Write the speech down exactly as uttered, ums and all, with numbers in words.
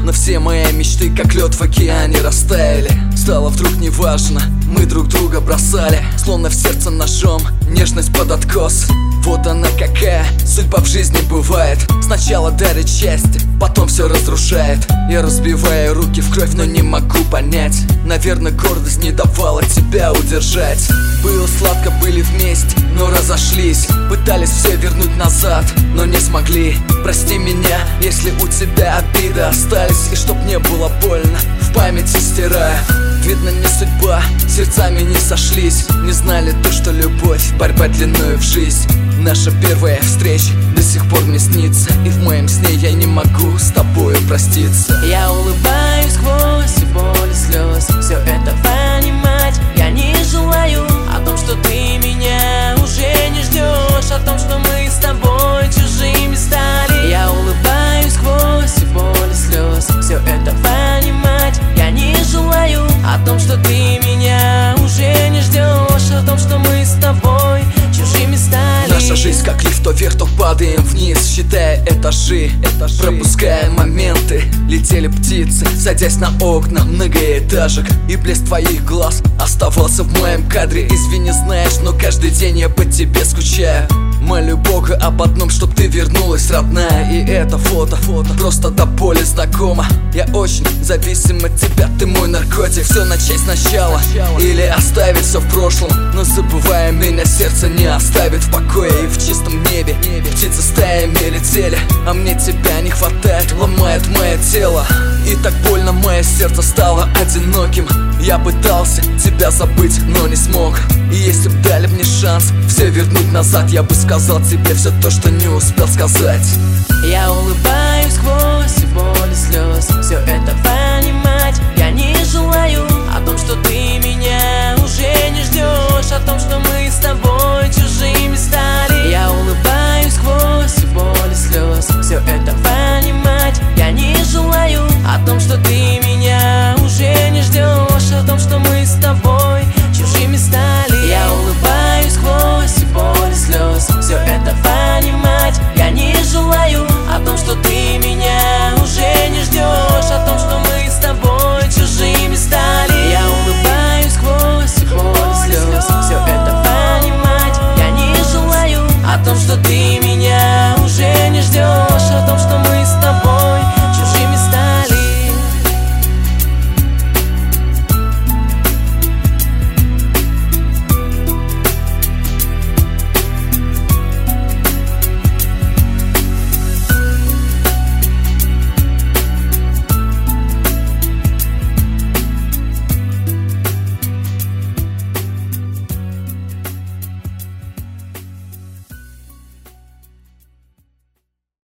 Но все мои мечты, как лед в океане, растаяли. Стало вдруг неважно, мы друг друга бросали, словно в сердце ножом, нежность под откос. Вот она какая судьба в жизни бывает. Сначала дарит счастье, потом все разрушает. Я разбиваю руки в кровь, но не могу понять. Наверное, гордость не давала тебя удержать. Было сладко, были вместе, но разошлись. Пытались все вернуть назад, но не смогли. Прости меня, если у тебя обиды остались, и чтоб не было больно, в памяти стирая. Видно, не судьба, сердцами не сошлись. Не знали то, что любовь, борьба длиною в жизнь. Наша первая встреча до сих пор мне снится, и в моем сне я не могу с тобою проститься. Я улыбаюсь сквозь боль и слез. Все это понимать я не желаю. О том, что ты меня уже не ждешь, о том, что мы с тобой чужими стали. Я улыбаюсь сквозь боль и слез. Все это понимать я не желаю. О том, что ты меня уже не ждешь, о том, что мы с тобой чужими стали. Наша жизнь как лифт, то вверх, то падаем вниз, считая этажи, этажи. Пропуская моменты, летели птицы, садясь на окна многоэтажек. И блеск твоих глаз оставался в моем кадре. Извини, знаешь, но каждый день я по тебе скучаю. Молю Бога об одном, чтоб ты вернулась, родная. И это фото, фото просто до боли знакомо. Я очень зависим от тебя, ты мой наркотик. Все начать сначала или оставить все в прошлом. Но забывая меня, сердце не оставит в покое. И в чистом небе птицы стаями летели, а мне тебя не хватает, ломает мое тело. И так больно, мое сердце стало одиноким. Я пытался тебя забыть, но не смог. И если б дали мне шанс все вернуть назад, я бы сказал тебе все то, что не успел сказать. Я улыбаюсь